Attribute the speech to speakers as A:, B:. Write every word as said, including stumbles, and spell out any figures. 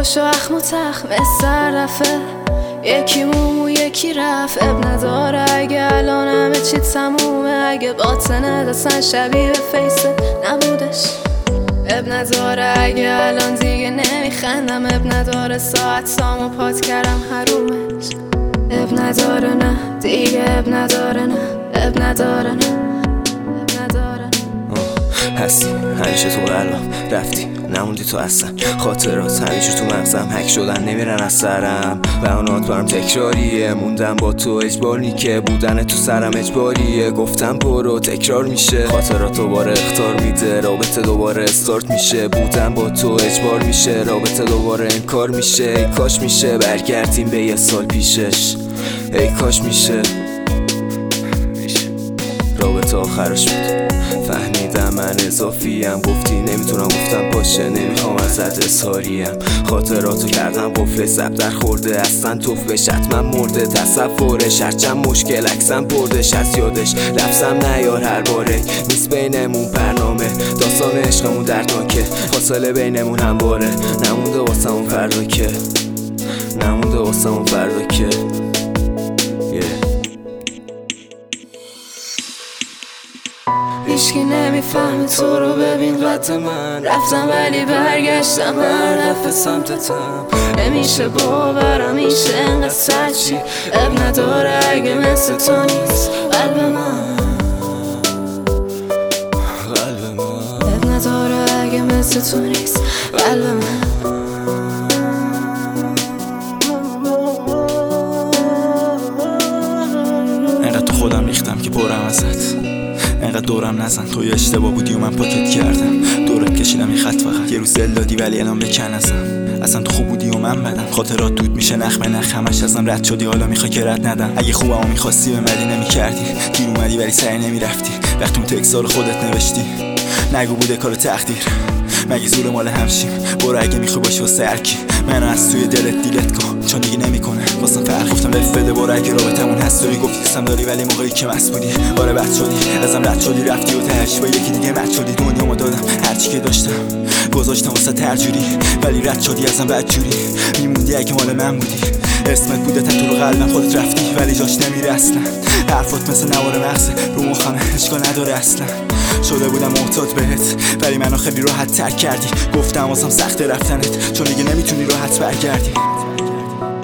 A: تلاش و اخم و تخم سر رفه، یکی مومو یکی رفت. اب نداره اگه الان همه چی تمومه، اگه باطنه دستن شبیه فیسه نبودش. اب نداره اگه الان دیگه نمیخندم، اب نداره ساعت سامو پات کردم حرومش. اب نداره نه دیگه، اب نداره نه، اب نداره نه، اب نداره نه.
B: هستی همیشه تو قلبم، رفتی نموندی تو اصلا. خاطرات همیشه تو مغزم حک شدن نمیرن از سرم. بیانات برام تکراریه، موندم با تو اجباری که بودن تو سرم اجباریه. گفتم برو تکرار میشه، خاطرات دوباره اختار میده، رابطه دوباره استارت میشه. بودم با تو اجبار میشه، رابطه دوباره انکار میشه. ای کاش میشه برگردیم به یه سال پیشش، ای کاش میشه رابطه آخرش بود. فهمیدم من اضافیم، گفتی نمیتونم، گفتم باشه نمیخوام ازت اظهاریم. خاطراتو کردم قفل سب در خورده، اصلا توفش حتما مرده. تصورش هرچند مشکل عکسم بردش از یادش، لفظم نیار هر باره. نیست بینمون برنامه، داستان عشقمون دردناکه. فاصله بینمون همواره، نمونده واسمون فردا که، نمونده واسمون فردا که yeah.
A: هیچکی نمیفهمه تو رو، ببین قد من رفتم ولی برگشتم هر دفعه سمتتم. نمیشه باورم میشه انقدر سچی. اب نداره اگه مثل تو نیست قلب من،
B: قلب من.
A: اب نداره اگه مثل تو نیست قلب من.
C: انقدر تو خودم ریختم که پرم ازت، انقدر دورم نزن توی اشتباه بودی و من پاکت کردم. دورت کشیدم این خط فقط، یه روز دل دادی ولی الان بکن ازم. اصلا تو خوب بودی و من بدم، خاطرات دود میشه نخ به نخ. همش ازم رد شدی حالا میخوای که رد ندم. اگه خوبمو میخواستی بمدی نمیکردی، گیر اومدی ولی سعی نمیرفتی. وقتی اون تکسا رو خودت نوشتی نگو بوده کار تقدیر، مگه زور مال همشیم. برو اگه میخوای باشی واسه هرکی، منو از توی دلت دیلت کن چون دیگه نمیکنه واسم فرق. گفتم لف بده برو اگه رابطمون هست داری، گفتی دوستم داری ولی موقعی که مست بودی آره بد شدی. ازم رد شدی رفتی و تهش با یکی دیگه مد شدی. دنیامو دادم هرچی که داشتم گذاشتم واسه ترجوری، ولی رد شدی ازم بدجوری. میموندی اگه مال من بودی، اسمت بوده تا تو قلبم. خودت رفتی ولی جاش نمیره اصلا. حرفات مثل نوار مغزه رو مخمه، اشکال نداره اصلا. شده بودم محتاط بهت ولی منو خیلی راحت ترک کردی. گفتم واسم سخته رفتنت چون دیگه نمیتونی راحت برگردی.